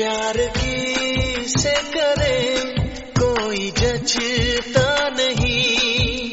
प्यार किसे करे कोई जचता नहीं।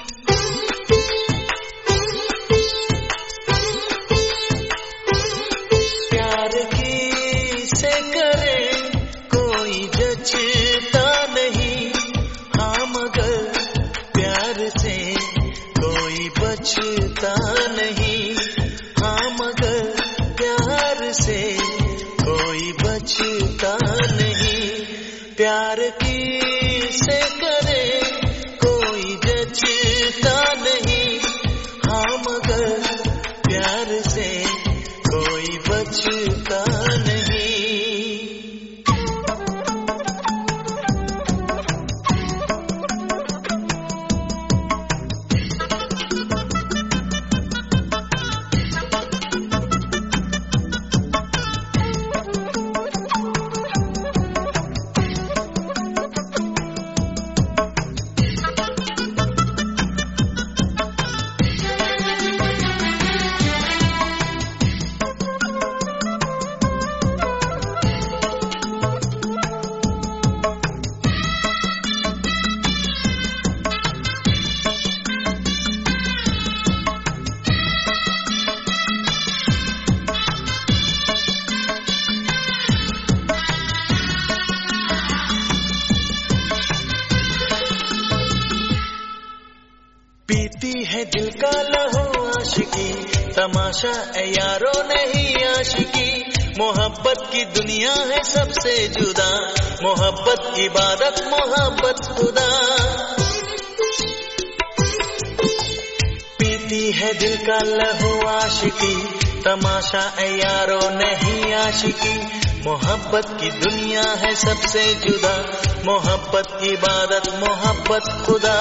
प्यार किसे करे कोई जचता नहीं। हाँ मगर प्यार से कोई बचता नहीं। हाँ मगर प्यार से कोई बचता नहीं। प्यार किसे करे कोई जचता नहीं। हाँ मगर प्यार से कोई बचता नहीं। पीती है दिल का लहू आशिकी, तमाशा ए यारो नहीं आशिकी। मोहब्बत की दुनिया है सबसे जुदा, मोहब्बत की इबादत मोहब्बत खुदा। पीती है दिल का लहू आशिकी, तमाशा ए यारो नहीं आशिकी। मोहब्बत की दुनिया है सबसे जुदा, मोहब्बत की इबादत मोहब्बत खुदा।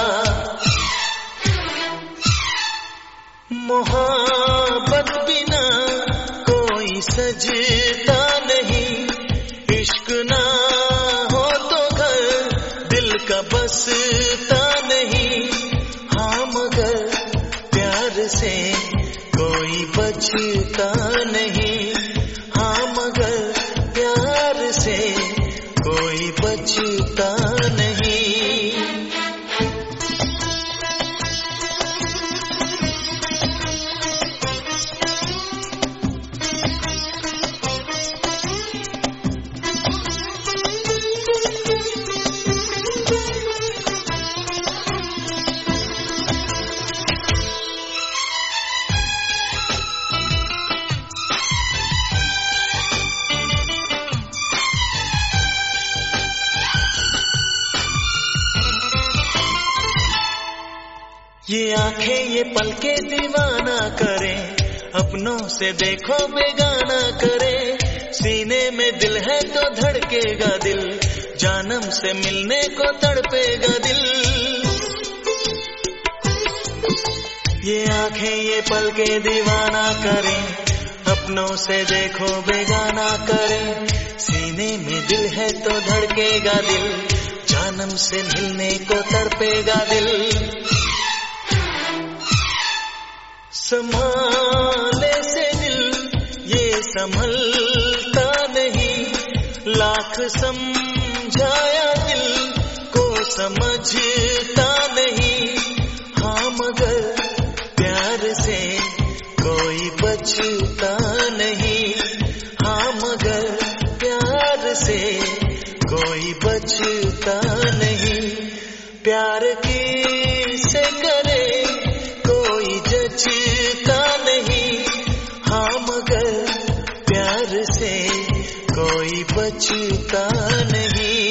मोहब्बत बिना कोई सजता नहीं। इश्क ना हो तो घर दिल का बसता नहीं। हाँ मगर प्यार से कोई बचता नहीं। हाँ मगर प्यार से कोई बचता नहीं। ये आंखें ये पलके दीवाना करें, अपनों से देखो बेगाना करें। सीने में दिल है तो धड़केगा दिल, जानम से मिलने को तड़पेगा दिल। ये आंखें ये पलके दीवाना करें, अपनों से देखो बेगाना करें। सीने में दिल है तो धड़केगा दिल, जानम से मिलने को तड़पेगा दिल। संभाले से दिल ये संभलता नहीं। लाख समझाया दिल को समझता नहीं। हाँ मगर प्यार से कोई बचता नहीं। हाँ मगर प्यार से कोई बचता नहीं। प्यार किसे करे कोई जचता नहीं। हाँ मगर प्यार से कोई बचता नहीं।